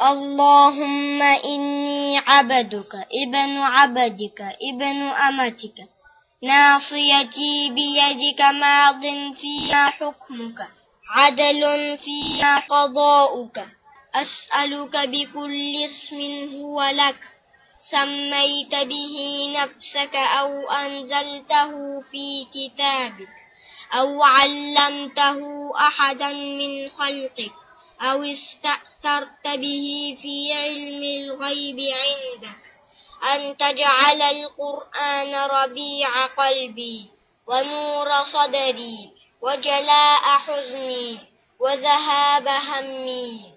اللهم إني عبدك ابن عبدك ابن أمتك ناصيتي بيدك ماض فينا حكمك عدل فينا قضاؤك أسألك بكل اسم هو لك سميت به نفسك أو أنزلته في كتابك أو علمته أحدا من خلقك أو استأثرت به في علم الغيب عندك أن تجعل القرآن ربيع قلبي ونور صدري وجلاء حزني وذهاب همي